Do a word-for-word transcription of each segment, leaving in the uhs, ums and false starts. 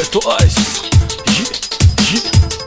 что айс. Е, е.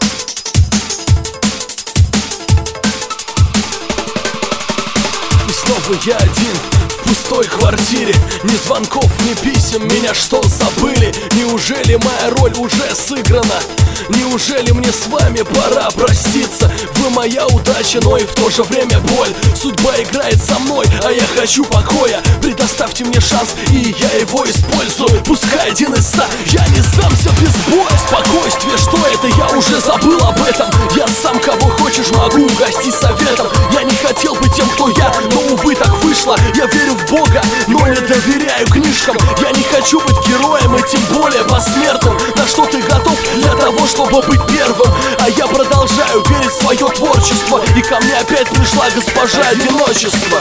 И снова я один в пустой квартире. Ни звонков, ни писем, меня что, забыли? Неужели моя роль уже сыграна? Неужели мне с вами пора проститься? Вы моя удача, но и в то же время боль. Судьба играет со мной, а я хочу покоя. Предоставьте мне шанс, и я его использую. Пускай один из ста, я не сдамся без боя. Спокойствие, что это? Я уже забыл об этом. Я сам кого хочешь могу угостить советом. Я не хотел быть тем, кто я, но увы так вышло. Я верю в Бога, но не доверяю книжкам. Я не хочу быть героем и тем более посмертным. На что ты готов для того, чтобы быть первым? А я продолжаю верить в свое творчество. И ко мне опять пришла госпожа одиночество.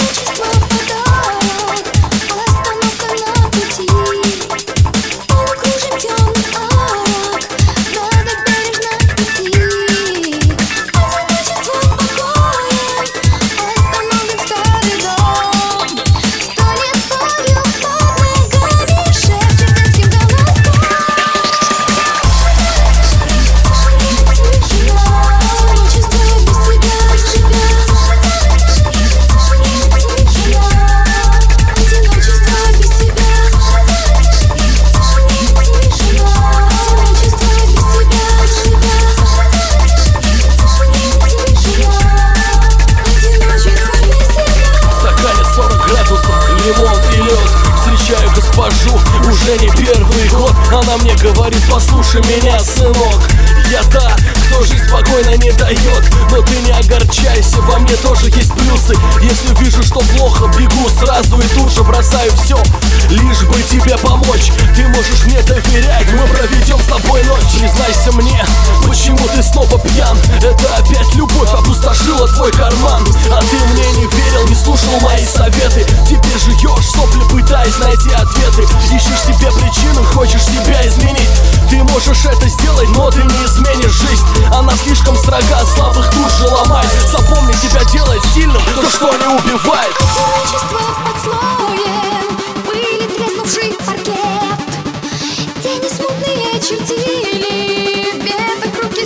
Лимон и лед. Встречаю госпожу уже не первый год. Она мне говорит: послушай меня, сынок. Я та, кто жизнь спокойно не дает. Но ты не огорчайся, во мне тоже есть плюсы. Если вижу, что плохо, бегу сразу и тут же бросаю все, лишь бы тебе помочь. Ты можешь мне доверять, мы проведем с тобой ночь. Признайся мне, почему ты снова пьян? Это опять любовь опустошила твой карман. А ты мне не верил, не слушал мои советы. Теперь жуешь сопли, пытаясь найти ответы. Ищешь себе причину, хочешь себя изменить. Ты можешь это сделать, но ты не изменишь жизнь. Она слишком строга, слабых тут же ломает. Запомни, тебя делает сильным то, что не убивает. Одиночество под слоем пыли, треснувший паркет. Тени смутные чертили в веток руки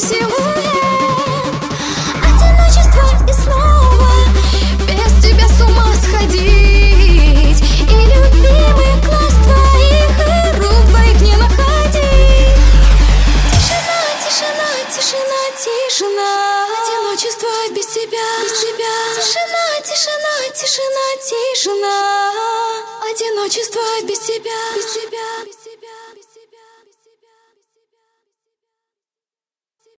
силуэт. Одиночество и снова без тебя с ума сходить. И любимый глаз твоих и рук твоих не находить. Тишина, тишина, тишина, тишина. Одиночество без тебя, без тебя. Тишина, тишина, тишина, тишина. Одиночество без тебя, без тебя.